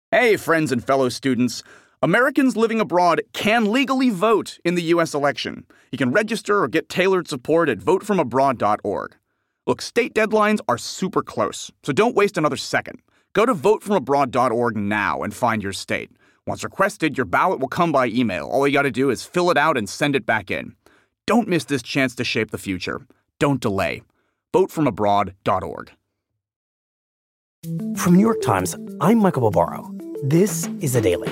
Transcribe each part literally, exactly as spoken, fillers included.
Hey, friends and fellow students. Americans living abroad can legally vote in the U S election. You can register or get tailored support at vote from abroad dot org. Look, state deadlines are super close, so don't waste another second. Go to vote from abroad dot org now and find your state. Once requested, your ballot will come by email. All you gotta do is fill it out and send it back in. Don't miss this chance to shape the future. Don't delay. vote from abroad dot org. From New York Times, I'm Michael Barbaro. This is The Daily.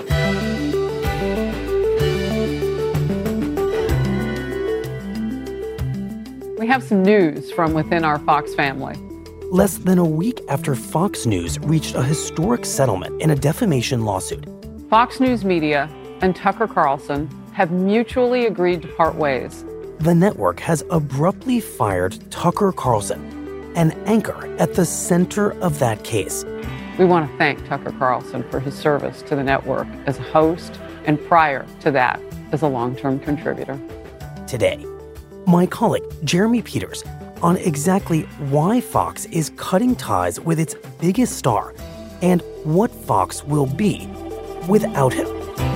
We have some news from within our Fox family. Less than a week after Fox News reached a historic settlement in a defamation lawsuit, Fox News Media and Tucker Carlson have mutually agreed to part ways. The network has abruptly fired Tucker Carlson, an anchor at the center of that case. We want to thank Tucker Carlson for his service to the network as a host and prior to that as a long-term contributor. Today, my colleague Jeremy Peters on exactly why Fox is cutting ties with its biggest star and what Fox will be without him.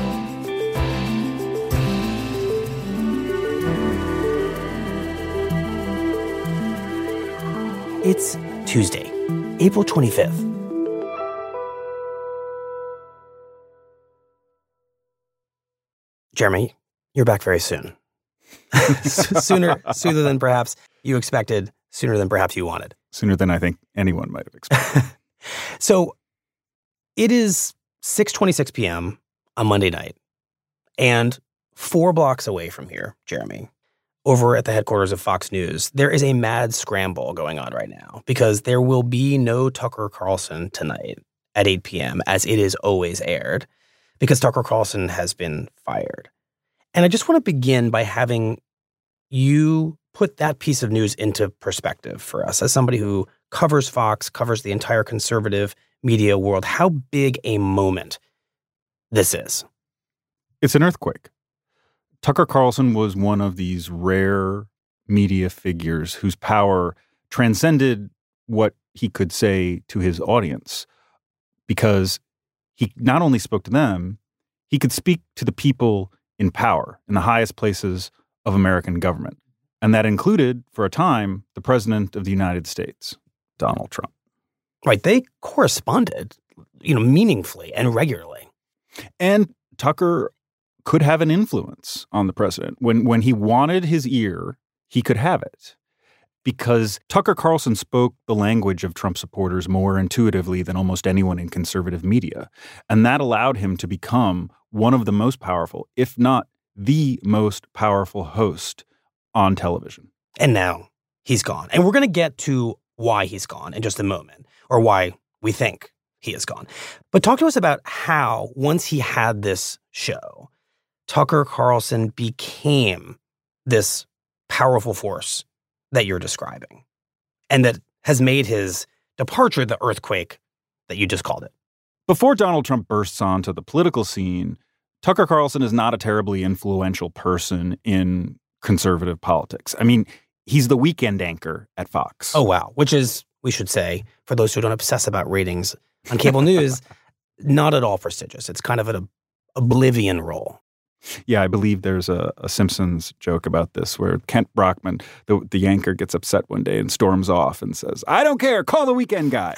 It's Tuesday, April twenty-fifth. Jeremy, you're back very soon. sooner, sooner than perhaps you expected, sooner than perhaps you wanted. Sooner than I think anyone might have expected. So it is six twenty-six p.m. on Monday night, and four blocks away from here, Jeremy, over at the headquarters of Fox News, there is a mad scramble going on right now because there will be no Tucker Carlson tonight at eight p.m. as it is always aired, because Tucker Carlson has been fired. And I just want to begin by having you put that piece of news into perspective for us. As somebody who covers Fox, covers the entire conservative media world, how big a moment this is. It's an earthquake. Tucker Carlson was one of these rare media figures whose power transcended what he could say to his audience, because he not only spoke to them, he could speak to the people in power in the highest places of American government. And that included, for a time, the President of the United States, Donald Trump. Right. They corresponded, you know, meaningfully and regularly. And Tucker could have an influence on the president. When when he wanted his ear, he could have it. Because Tucker Carlson spoke the language of Trump supporters more intuitively than almost anyone in conservative media. And that allowed him to become one of the most powerful, if not the most powerful host on television. And now he's gone. And we're going to get to why he's gone in just a moment, or why we think he is gone. But talk to us about how, once he had this show, Tucker Carlson became this powerful force that you're describing, and that has made his departure the earthquake that you just called it. Before Donald Trump bursts onto the political scene, Tucker Carlson is not a terribly influential person in conservative politics. I mean, he's the weekend anchor at Fox. Oh, wow. Which is, we should say, for those who don't obsess about ratings on cable news, not at all prestigious. It's kind of an ob- oblivion role. Yeah, I believe there's a, a Simpsons joke about this where Kent Brockman, the, the anchor, gets upset one day and storms off and says, "I don't care, call the weekend guy."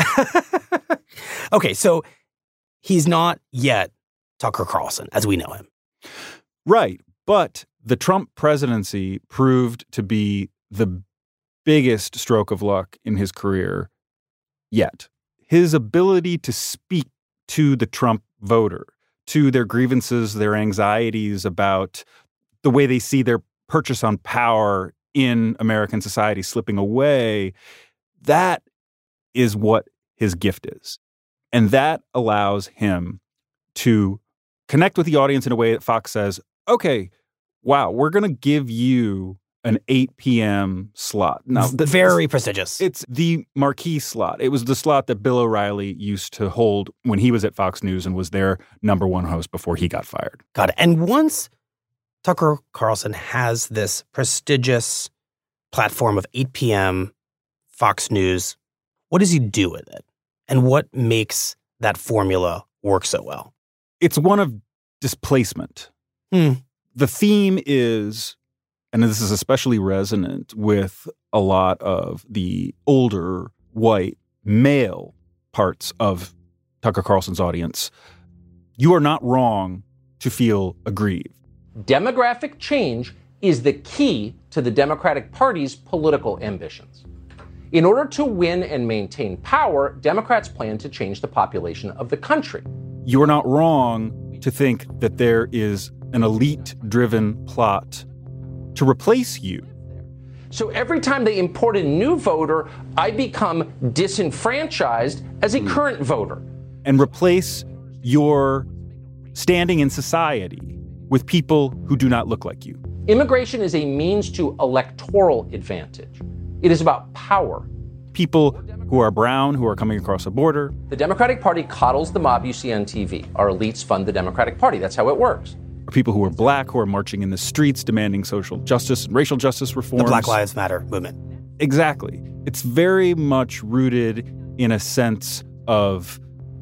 Okay, so he's not yet Tucker Carlson as we know him. Right, but the Trump presidency proved to be the biggest stroke of luck in his career yet. His ability to speak to the Trump voter, to their grievances, their anxieties about the way they see their purchase on power in American society slipping away, that is what his gift is. And that allows him to connect with the audience in a way that Fox says, okay, wow, we're going to give you an eight p.m. slot. Now, the, very prestigious. It's the marquee slot. It was the slot that Bill O'Reilly used to hold when he was at Fox News and was their number one host before he got fired. Got it. And once Tucker Carlson has this prestigious platform of eight p.m. Fox News, what does he do with it? And what makes that formula work so well? It's one of displacement. Hmm. The theme is, and this is especially resonant with a lot of the older white male parts of Tucker Carlson's audience, you are not wrong to feel aggrieved. Demographic change is the key to the Democratic Party's political ambitions. In order to win and maintain power, Democrats plan to change the population of the country. You are not wrong to think that there is an elite-driven plot to replace you. So every time they import a new voter, I become disenfranchised as a mm. current voter. And replace your standing in society with people who do not look like you. Immigration is a means to electoral advantage. It is about power. People who are brown, who are coming across a border. The Democratic Party coddles the mob you see on T V. Our elites fund the Democratic Party. That's how it works. Or people who are black, who are marching in the streets demanding social justice and racial justice reforms. The Black Lives Matter movement. Exactly. It's very much rooted in a sense of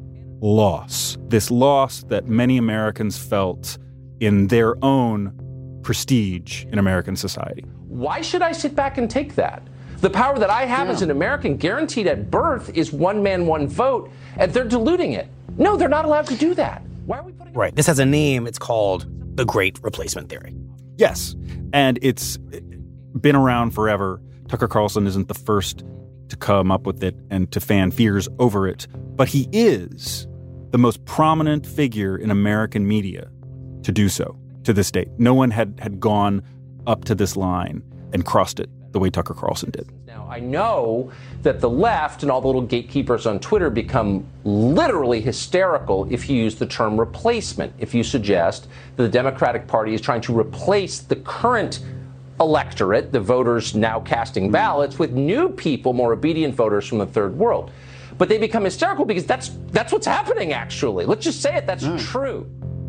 loss. This loss that many Americans felt in their own prestige in American society. Why should I sit back and take that? The power that I have yeah. as an American guaranteed at birth is one man, one vote, and they're diluting it. No, they're not allowed to do that. Why are we putting Right. This has a name. It's called the Great Replacement Theory. Yes. And it's been around forever. Tucker Carlson isn't the first to come up with it and to fan fears over it, but he is the most prominent figure in American media to do so to this date. No one had, had gone up to this line and crossed it the way Tucker Carlson did. Now, I know that the left and all the little gatekeepers on Twitter become literally hysterical if you use the term replacement, if you suggest that the Democratic Party is trying to replace the current electorate, the voters now casting ballots, with new people, more obedient voters from the third world. But they become hysterical because that's that's what's happening, actually. Let's just say it, that's mm. true.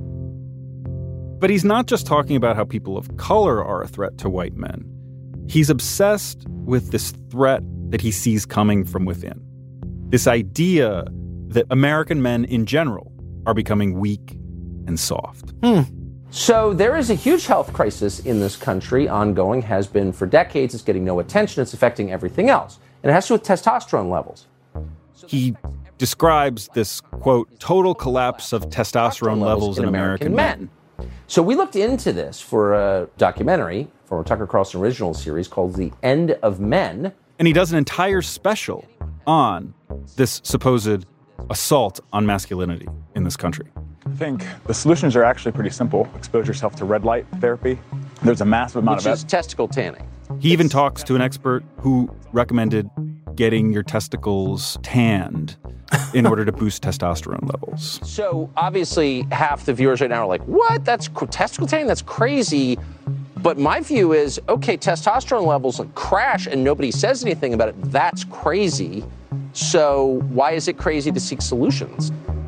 But he's not just talking about how people of color are a threat to white men. He's obsessed with this threat that he sees coming from within. This idea that American men in general are becoming weak and soft. Hmm. So there is a huge health crisis in this country, ongoing, has been for decades. It's getting no attention. It's affecting everything else. And it has to do with testosterone levels. He describes this, quote, total collapse of testosterone levels in American, American men. men. So we looked into this for a documentary for a Tucker Carlson original series called The End of Men. And he does an entire special on this supposed assault on masculinity in this country. I think the solutions are actually pretty simple. Expose yourself to red light therapy. There's a massive amount Which of... Which is testicle tanning. He even talks to an expert who recommended getting your testicles tanned in order to boost testosterone levels. So obviously half the viewers right now are like, what? That's testicle tanning? That's crazy. But my view is, okay, testosterone levels crash and nobody says anything about it. That's crazy. So why is it crazy to seek solutions?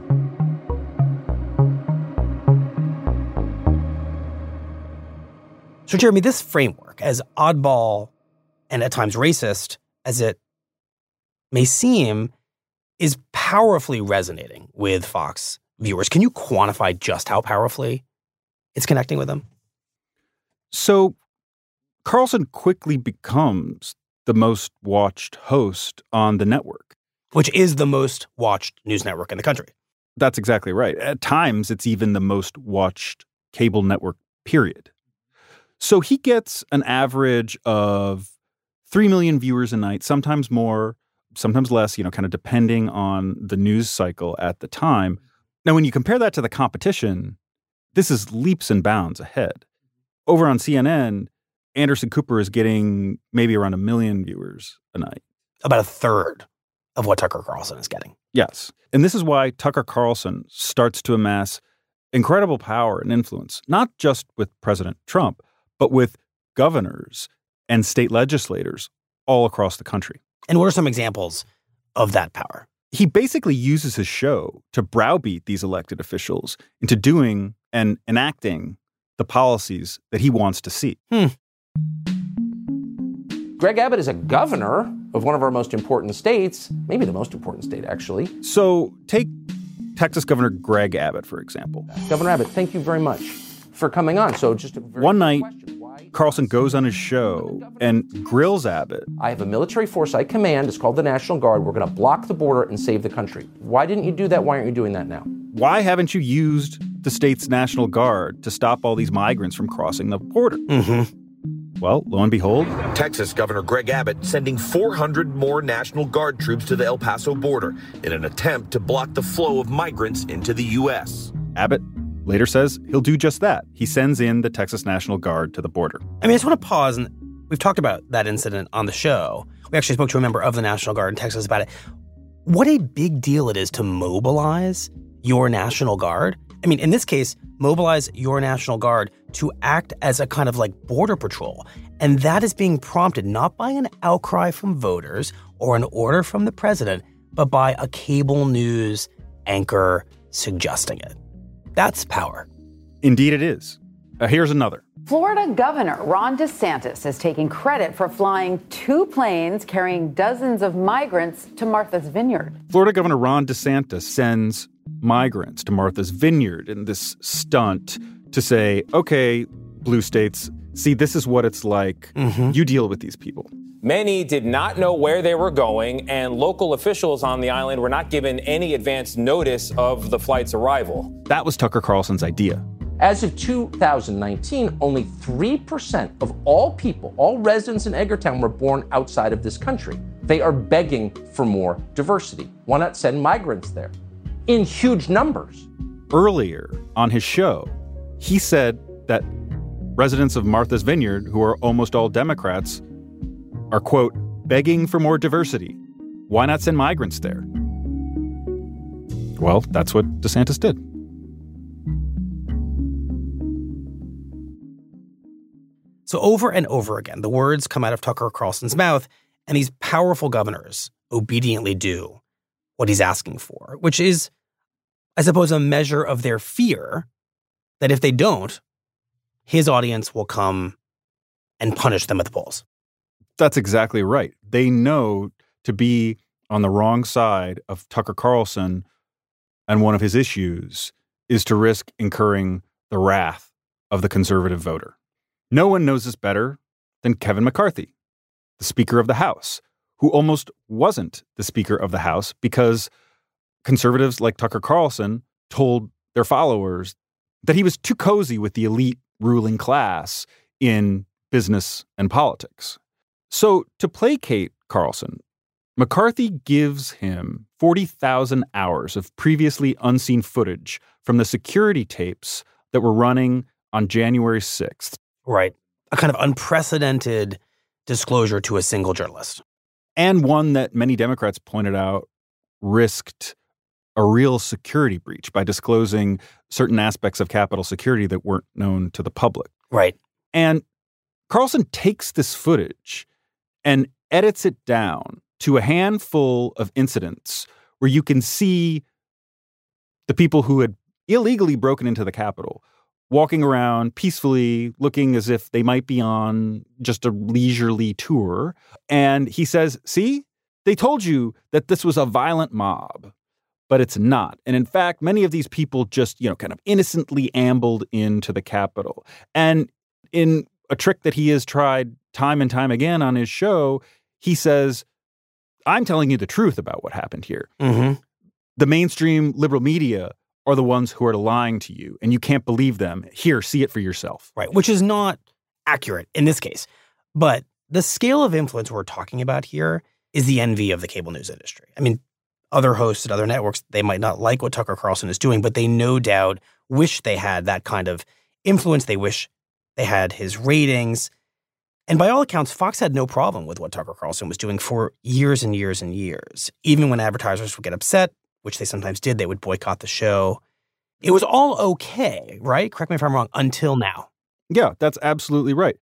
So, Jeremy, this framework, as oddball and at times racist as it may seem, is powerfully resonating with Fox viewers. Can you quantify just how powerfully it's connecting with them? So Carlson quickly becomes the most watched host on the network. Which is the most watched news network in the country. That's exactly right. At times, it's even the most watched cable network, period. So he gets an average of three million viewers a night, sometimes more, sometimes less, you know, kind of depending on the news cycle at the time. Now, when you compare that to the competition, this is leaps and bounds ahead. Over on C N N, Anderson Cooper is getting maybe around a million viewers a night. About a third of what Tucker Carlson is getting. Yes. And this is why Tucker Carlson starts to amass incredible power and influence, not just with President Trump, but with governors and state legislators all across the country. And what are some examples of that power? He basically uses his show to browbeat these elected officials into doing and enacting the policies that he wants to see. Hmm. Greg Abbott is a governor of one of our most important states, maybe the most important state, actually. So take Texas Governor Greg Abbott, for example. Governor Abbott, thank you very much for coming on. So just a very One night, question. Why- Carlson goes on his show and grills Abbott. I have a military force I command. It's called the National Guard. We're going to block the border and save the country. Why didn't you do that? Why aren't you doing that now? Why haven't you used the state's National Guard to stop all these migrants from crossing the border? Mm-hmm. Well, lo and behold, Texas Governor Greg Abbott sending four hundred more National Guard troops to the El Paso border in an attempt to block the flow of migrants into the U S. Abbott later says he'll do just that. He sends in the Texas National Guard to the border. I mean, I just want to pause, and we've talked about that incident on the show. We actually spoke to a member of the National Guard in Texas about it. What a big deal it is to mobilize your National Guard. I mean, in this case, mobilize your National Guard to act as a kind of like border patrol. And that is being prompted not by an outcry from voters or an order from the president, but by a cable news anchor suggesting it. That's power. Indeed it is. Uh, here's another. Florida Governor Ron DeSantis is taking credit for flying two planes carrying dozens of migrants to Martha's Vineyard. Florida Governor Ron DeSantis sends migrants to Martha's Vineyard in this stunt to say, okay, blue states, see, this is what it's like. Mm-hmm. You deal with these people. Many did not know where they were going, and local officials on the island were not given any advance notice of the flight's arrival. That was Tucker Carlson's idea. As of two thousand nineteen, only three percent of all people, all residents in Edgartown, were born outside of this country. They are begging for more diversity. Why not send migrants there in huge numbers? Earlier on his show, he said that residents of Martha's Vineyard, who are almost all Democrats, are, quote, begging for more diversity. Why not send migrants there? Well, that's what DeSantis did. So over and over again, the words come out of Tucker Carlson's mouth, and these powerful governors obediently do what he's asking for, which is, I suppose, a measure of their fear that if they don't, his audience will come and punish them at the polls. That's exactly right. They know to be on the wrong side of Tucker Carlson and one of his issues is to risk incurring the wrath of the conservative voter. No one knows this better than Kevin McCarthy, the Speaker of the House, who almost wasn't the Speaker of the House because conservatives like Tucker Carlson told their followers that he was too cozy with the elite ruling class in business and politics. So to placate Carlson, McCarthy gives him forty thousand hours of previously unseen footage from the security tapes that were running on January sixth. Right. A kind of unprecedented disclosure to a single journalist. And one that many Democrats pointed out risked a real security breach by disclosing certain aspects of Capitol security that weren't known to the public. Right. And Carlson takes this footage and edits it down to a handful of incidents where you can see the people who had illegally broken into the Capitol walking around peacefully, looking as if they might be on just a leisurely tour. And he says, see, they told you that this was a violent mob, but it's not. And in fact, many of these people just, you know, kind of innocently ambled into the Capitol. And in a trick that he has tried time and time again on his show, he says, I'm telling you the truth about what happened here. Mm-hmm. The mainstream liberal media are the ones who are lying to you, and you can't believe them. Here, see it for yourself. Right, which is not accurate in this case. But the scale of influence we're talking about here is the envy of the cable news industry. I mean, other hosts at other networks, they might not like what Tucker Carlson is doing, but they no doubt wish they had that kind of influence. They wish they had his ratings. And by all accounts, Fox had no problem with what Tucker Carlson was doing for years and years and years. Even when advertisers would get upset, which they sometimes did, they would boycott the show. It was all okay, right? Correct me if I'm wrong, until now. Yeah, that's absolutely right.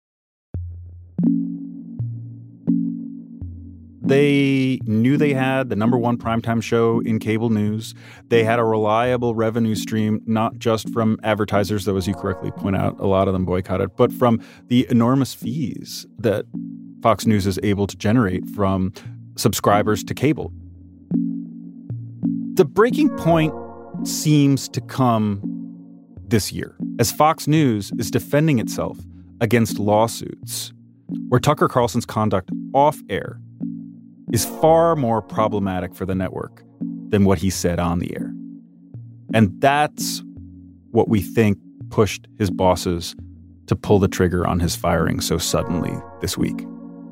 They knew they had the number one primetime show in cable news. They had a reliable revenue stream, not just from advertisers, though, as you correctly point out, a lot of them boycotted, but from the enormous fees that Fox News is able to generate from subscribers to cable. The breaking point seems to come this year, as Fox News is defending itself against lawsuits where Tucker Carlson's conduct off-air is far more problematic for the network than what he said on the air. And that's what we think pushed his bosses to pull the trigger on his firing so suddenly this week.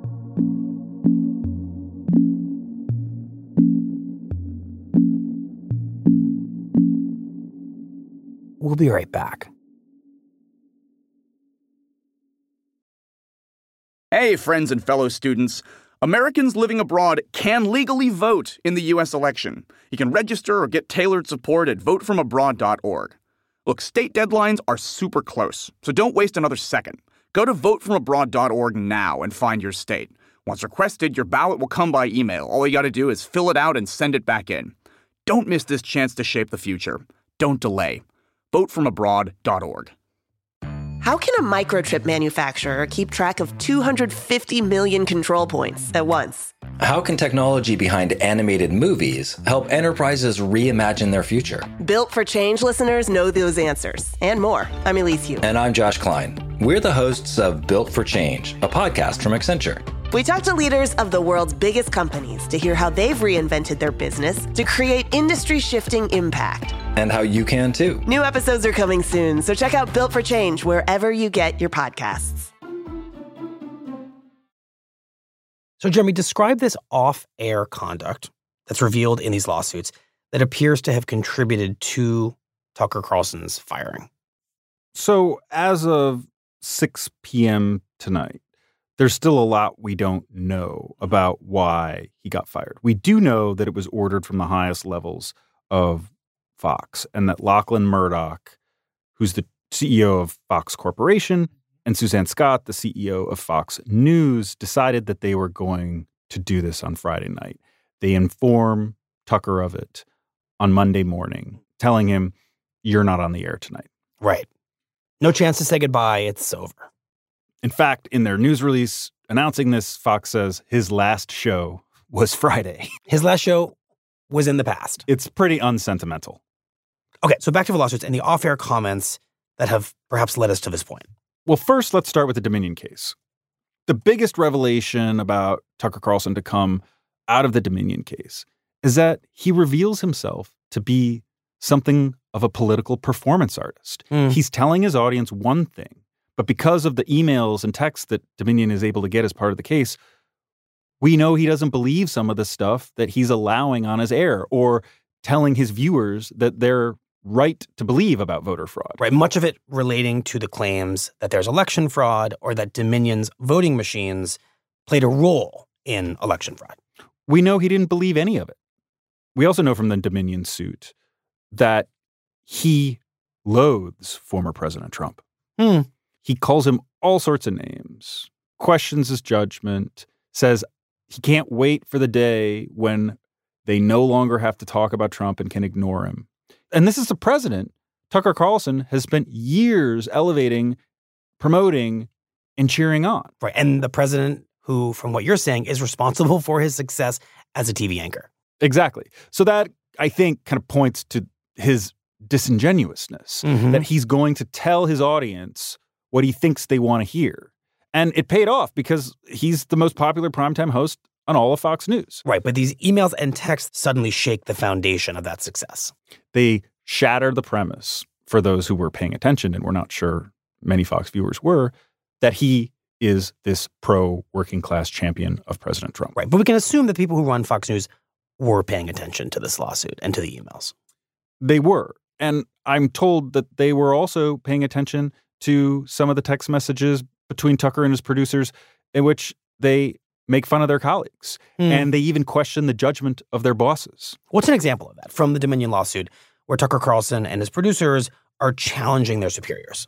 We'll be right back. Hey, friends and fellow students. Americans living abroad can legally vote in the U S election. You can register or get tailored support at vote from abroad dot org. Look, state deadlines are super close, so don't waste another second. Go to vote from abroad dot org now and find your state. Once requested, your ballot will come by email. All you got to do is fill it out and send it back in. Don't miss this chance to shape the future. Don't delay. vote from abroad dot org. How can a microchip manufacturer keep track of two hundred fifty million control points at once? How can technology behind animated movies help enterprises reimagine their future? Built for Change listeners know those answers and more. I'm Elise Hu. And I'm Josh Klein. We're the hosts of Built for Change, a podcast from Accenture. We talk to leaders of the world's biggest companies to hear how they've reinvented their business to create industry-shifting impact. And how you can too. New episodes are coming soon, so check out Built for Change wherever you get your podcasts. So, Jeremy, describe this off-air conduct that's revealed in these lawsuits that appears to have contributed to Tucker Carlson's firing. So, as of six p.m. tonight, there's still a lot we don't know about why he got fired. We do know that it was ordered from the highest levels of Fox, and that Lachlan Murdoch, who's the C E O of Fox Corporation, and Suzanne Scott, the C E O of Fox News, decided that they were going to do this on Friday night. They inform Tucker of it on Monday morning, telling him, you're not on the air tonight. Right. No chance to say goodbye. It's over. In fact, in their news release announcing this, Fox says his last show was Friday. His last show was in the past. It's pretty unsentimental. Okay, so back to the lawsuits and the off-air comments that have perhaps led us to this point. Well, first, let's start with the Dominion case. The biggest revelation about Tucker Carlson to come out of the Dominion case is that he reveals himself to be something of a political performance artist. Mm. He's telling his audience one thing, but because of the emails and texts that Dominion is able to get as part of the case, we know he doesn't believe some of the stuff that he's allowing on his air or telling his viewers that they're right to believe about voter fraud. Right. Much of it relating to the claims that there's election fraud or that Dominion's voting machines played a role in election fraud. We know he didn't believe any of it. We also know from the Dominion suit that he loathes former President Trump. Hmm. He calls him all sorts of names, questions his judgment, says he can't wait for the day when they no longer have to talk about Trump and can ignore him. And this is the president. Tucker Carlson has spent years elevating, promoting, and cheering on. Right. And the president who, from what you're saying, is responsible for his success as a T V anchor. Exactly. So that, I think, kind of points to his disingenuousness, mm-hmm. that he's going to tell his audience what he thinks they want to hear. And it paid off because he's the most popular primetime host on all of Fox News. Right, but these emails and texts suddenly shake the foundation of that success. They shatter the premise for those who were paying attention, and we're not sure many Fox viewers were, that he is this pro-working class champion of President Trump. Right, but we can assume that the people who run Fox News were paying attention to this lawsuit and to the emails. They were. And I'm told that they were also paying attention to some of the text messages between Tucker and his producers in which they make fun of their colleagues. Mm. And they even question the judgment of their bosses. What's an example of that from the Dominion lawsuit where Tucker Carlson and his producers are challenging their superiors?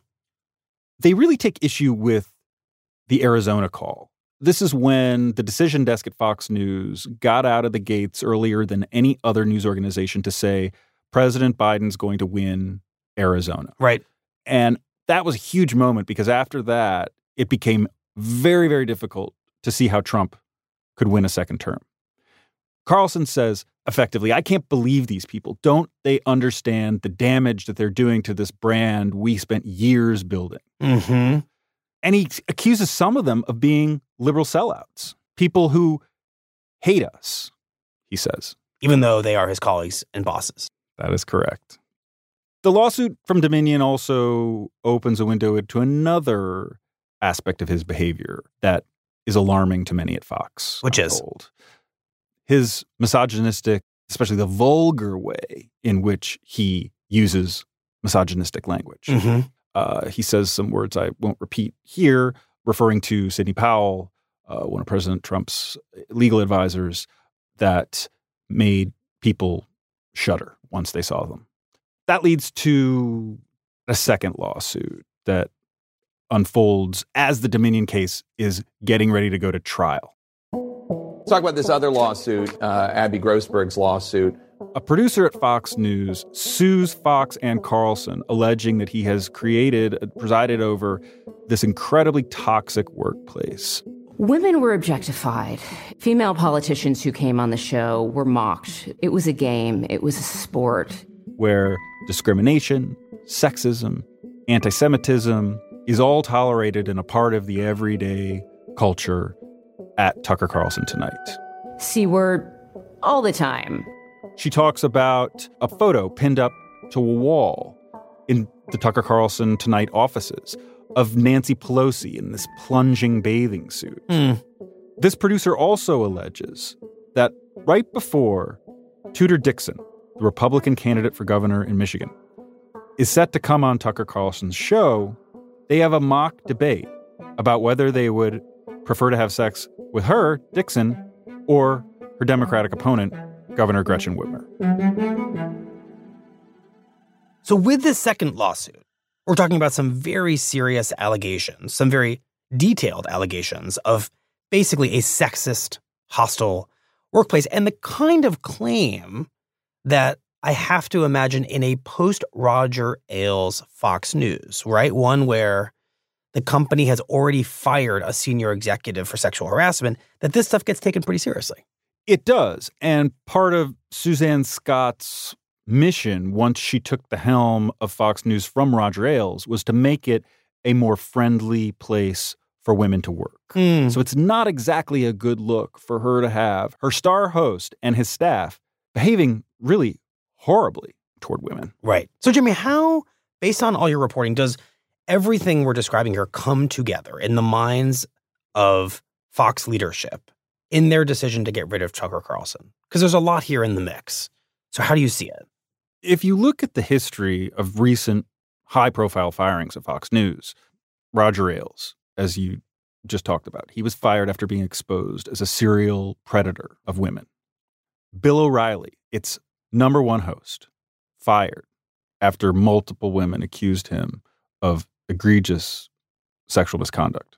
They really take issue with the Arizona call. This is when the decision desk at Fox News got out of the gates earlier than any other news organization to say President Biden's going to win Arizona. Right. And that was a huge moment because after that, it became very, very difficult to see how Trump could win a second term. Carlson says, effectively, I can't believe these people. Don't they understand the damage that they're doing to this brand we spent years building? Mm-hmm. And he accuses some of them of being liberal sellouts, people who hate us, he says. Even though they are his colleagues and bosses. That is correct. The lawsuit from Dominion also opens a window into another aspect of his behavior that is alarming to many at Fox. Which I'm is? told. His misogynistic, especially the vulgar way in which he uses misogynistic language. Mm-hmm. Uh, he says some words I won't repeat here, referring to Sidney Powell, uh, one of President Trump's legal advisors, that made people shudder once they saw them. That leads to a second lawsuit that unfolds as the Dominion case is getting ready to go to trial. Let's talk about this other lawsuit, uh, Abby Grossberg's lawsuit. A producer at Fox News sues Fox and Carlson, alleging that he has created, presided over this incredibly toxic workplace. Women were objectified. Female politicians who came on the show were mocked. It was a game. It was a sport. Where discrimination, sexism, anti-Semitism is all tolerated and a part of the everyday culture at Tucker Carlson Tonight. C-word all the time. She talks about a photo pinned up to a wall in the Tucker Carlson Tonight offices of Nancy Pelosi in this plunging bathing suit. Mm. This producer also alleges that right before Tudor Dixon, the Republican candidate for governor in Michigan, is set to come on Tucker Carlson's show, they have a mock debate about whether they would prefer to have sex with her, Dixon, or her Democratic opponent, Governor Gretchen Whitmer. So with this second lawsuit, we're talking about some very serious allegations, some very detailed allegations of basically a sexist, hostile workplace, and the kind of claim that I have to imagine in a post-Roger Ailes Fox News, right? One where the company has already fired a senior executive for sexual harassment, that this stuff gets taken pretty seriously. It does. And part of Suzanne Scott's mission, once she took the helm of Fox News from Roger Ailes, was to make it a more friendly place for women to work. Mm. So it's not exactly a good look for her to have her star host and his staff behaving really horribly toward women. Right. So, Jimmy, how, based on all your reporting, does everything we're describing here come together in the minds of Fox leadership in their decision to get rid of Tucker Carlson? Because there's a lot here in the mix. So how do you see it? If you look at the history of recent high-profile firings at Fox News, Roger Ailes, as you just talked about, he was fired after being exposed as a serial predator of women. Bill O'Reilly, its number one host, fired after multiple women accused him of egregious sexual misconduct.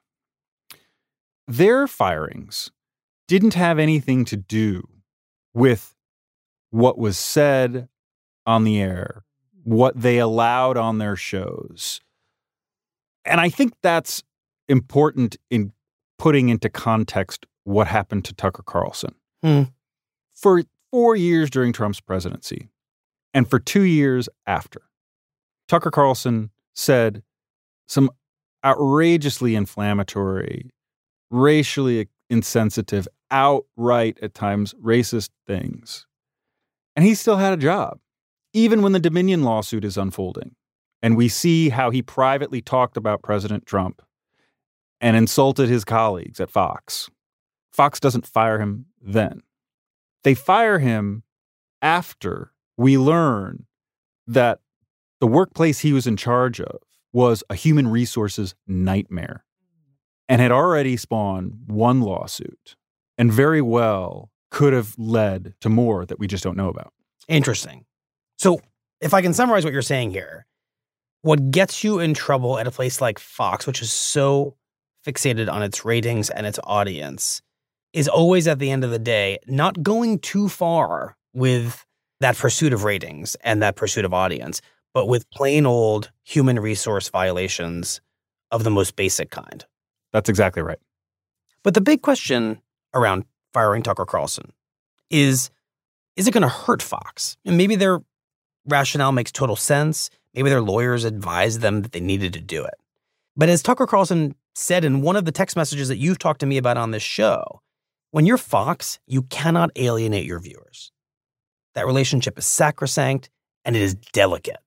Their firings didn't have anything to do with what was said on the air, what they allowed on their shows. And I think that's important in putting into context what happened to Tucker Carlson. Hmm. For four years during Trump's presidency, and for two years after, Tucker Carlson said some outrageously inflammatory, racially insensitive, outright, at times, racist things. And he still had a job, even when the Dominion lawsuit is unfolding. And we see how he privately talked about President Trump and insulted his colleagues at Fox. Fox doesn't fire him then. They fire him after we learn that the workplace he was in charge of was a human resources nightmare and had already spawned one lawsuit and very well could have led to more that we just don't know about. Interesting. So if I can summarize what you're saying here, what gets you in trouble at a place like Fox, which is so fixated on its ratings and its audience, is always at the end of the day not going too far with that pursuit of ratings and that pursuit of audience, but with plain old human resource violations of the most basic kind. That's exactly right. But the big question around firing Tucker Carlson is, is it going to hurt Fox? And maybe their rationale makes total sense. Maybe their lawyers advised them that they needed to do it. But as Tucker Carlson said in one of the text messages that you've talked to me about on this show, when you're Fox, you cannot alienate your viewers. That relationship is sacrosanct and it is delicate.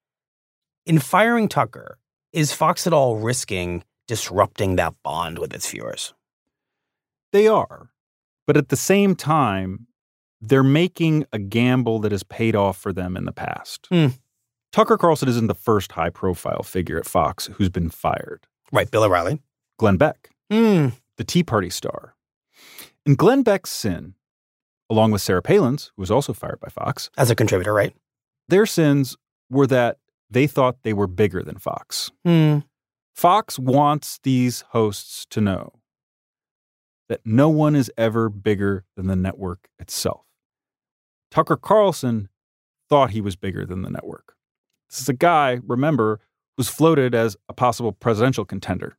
In firing Tucker, is Fox at all risking disrupting that bond with its viewers? They are. But at the same time, they're making a gamble that has paid off for them in the past. Hmm. Tucker Carlson isn't the first high-profile figure at Fox who's been fired. Right, Bill O'Reilly. Glenn Beck, Hmm. the Tea Party star. And Glenn Beck's sin, along with Sarah Palin's, who was also fired by Fox. As a contributor, right? Their sins were that they thought they were bigger than Fox. Hmm. Fox wants these hosts to know that no one is ever bigger than the network itself. Tucker Carlson thought he was bigger than the network. This is a guy, remember, who's floated as a possible presidential contender.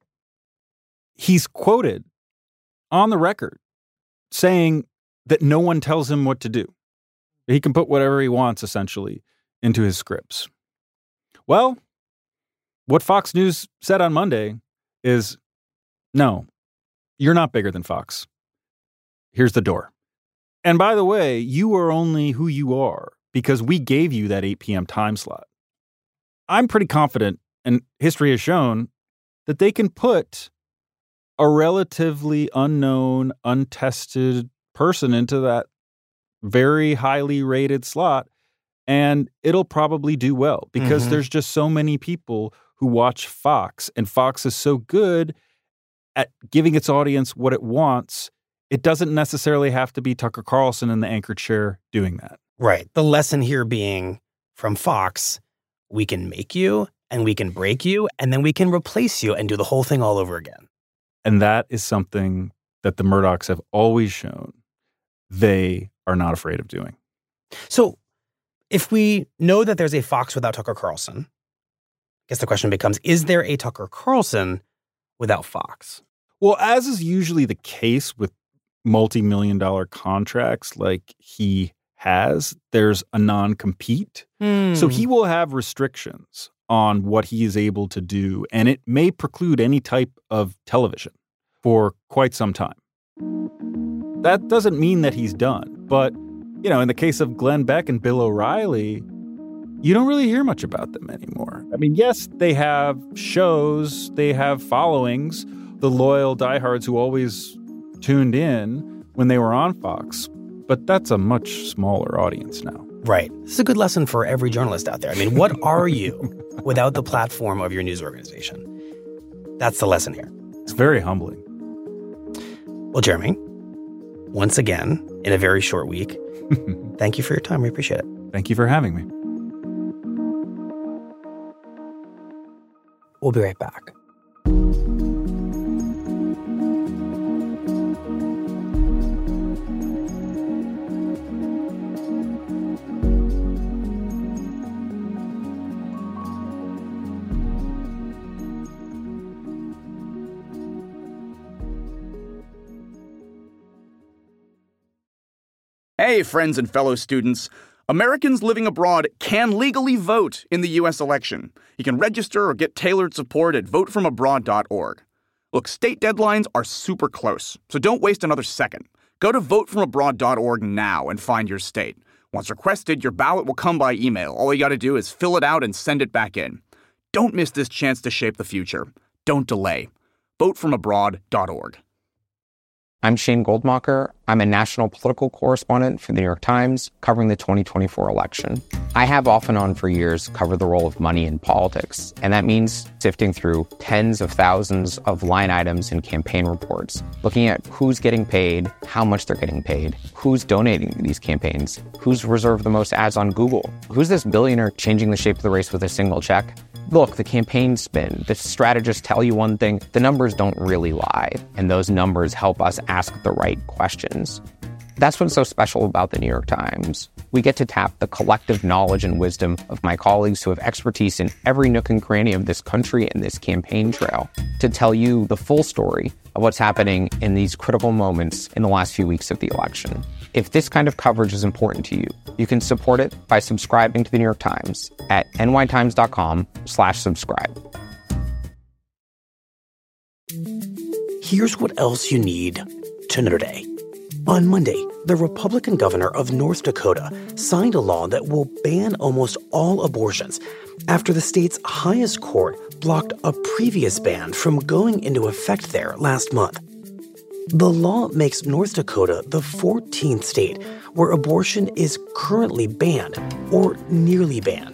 He's quoted on the record saying that no one tells him what to do. He can put whatever he wants, essentially, into his scripts. Well, what Fox News said on Monday is, no, you're not bigger than Fox. Here's the door. And by the way, you are only who you are because we gave you that eight p.m. time slot. I'm pretty confident, and history has shown, that they can put a relatively unknown, untested person into that very highly rated slot, and it'll probably do well because Mm-hmm. there's just so many people who watch Fox, and Fox is so good at giving its audience what it wants. It doesn't necessarily have to be Tucker Carlson in the anchor chair doing that. Right. The lesson here being from Fox, we can make you and we can break you and then we can replace you and do the whole thing all over again. And that is something that the Murdochs have always shown they are not afraid of doing. So if we know that there's a Fox without Tucker Carlson, I guess the question becomes, is there a Tucker Carlson without Fox? Well, as is usually the case with multi-million dollar contracts like he has, there's a non-compete. Hmm. So he will have restrictions on what he is able to do, and it may preclude any type of television for quite some time. That doesn't mean that he's done, but, you know, in the case of Glenn Beck and Bill O'Reilly, you don't really hear much about them anymore. I mean, yes, they have shows, they have followings, the loyal diehards who always tuned in when they were on Fox, but that's a much smaller audience now. Right. This is a good lesson for every journalist out there. I mean, what are you without the platform of your news organization? That's the lesson here. It's very humbling. Well, Jeremy, once again, in a very short week, thank you for your time. We appreciate it. Thank you for having me. We'll be right back. Hey, friends and fellow students. Americans living abroad can legally vote in the U S election. You can register or get tailored support at vote from abroad dot org. Look, state deadlines are super close, so don't waste another second. Go to vote from abroad dot org now and find your state. Once requested, your ballot will come by email. All you gotta do is fill it out and send it back in. Don't miss this chance to shape the future. Don't delay. vote from abroad dot org. I'm Shane Goldmacher. I'm a national political correspondent for the New York Times, covering the twenty twenty-four election. I have off and on for years covered the role of money in politics, and that means sifting through tens of thousands of line items in campaign reports, looking at who's getting paid, how much they're getting paid, who's donating to these campaigns, who's reserved the most ads on Google, who's this billionaire changing the shape of the race with a single check. Look, the campaign spin, the strategists tell you one thing, the numbers don't really lie, and those numbers help us ask the right questions. That's what's so special about the New York Times. We get to tap the collective knowledge and wisdom of my colleagues who have expertise in every nook and cranny of this country and this campaign trail to tell you the full story of what's happening in these critical moments in the last few weeks of the election. If this kind of coverage is important to you, you can support it by subscribing to the New York Times at nytimes.com slash subscribe. Here's what else you need to know today. On Monday, the Republican governor of North Dakota signed a law that will ban almost all abortions after the state's highest court blocked a previous ban from going into effect there last month. The law makes North Dakota the fourteenth state where abortion is currently banned or nearly banned.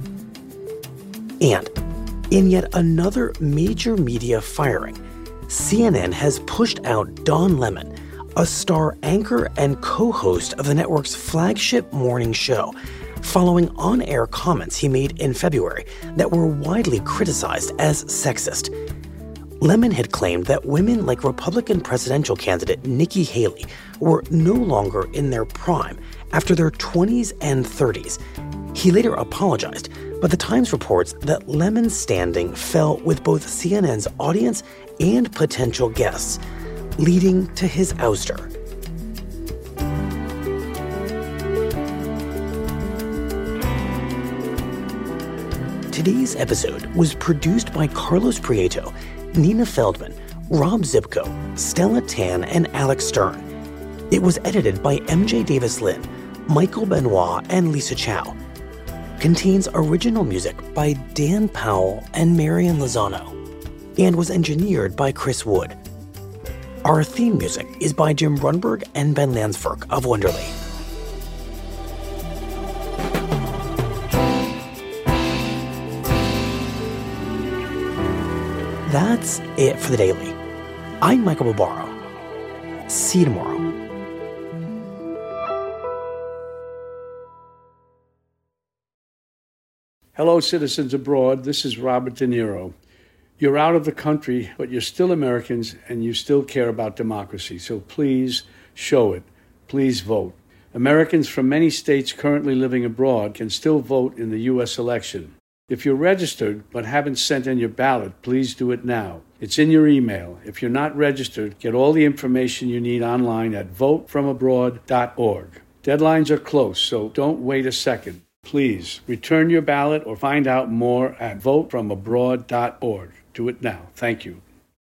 And in yet another major media firing, C N N has pushed out Don Lemon, a star anchor and co-host of the network's flagship morning show, following on-air comments he made in February that were widely criticized as sexist. Lemon had claimed that women like Republican presidential candidate Nikki Haley were no longer in their prime after their twenties and thirties. He later apologized, but the Times reports that Lemon's standing fell with both C N N's audience and potential guests, leading to his ouster. Today's episode was produced by Carlos Prieto, Nina Feldman, Rob Zipko, Stella Tan, and Alex Stern. It was edited by M J Davis-Lynn, Michael Benoit, and Lisa Chow. Contains original music by Dan Powell and Marian Lozano, and was engineered by Chris Wood. Our theme music is by Jim Brunberg and Ben Landsverk of Wonderly. That's it for the Daily. I'm Michael Barbaro. See you tomorrow. Hello, citizens abroad. This is Robert De Niro. You're out of the country, but you're still Americans and you still care about democracy. So please show it. Please vote. Americans from many states currently living abroad can still vote in the U S election. If you're registered but haven't sent in your ballot, please do it now. It's in your email. If you're not registered, get all the information you need online at vote from abroad dot org. Deadlines are close, so don't wait a second. Please return your ballot or find out more at vote from abroad dot org. Do it now. Thank you.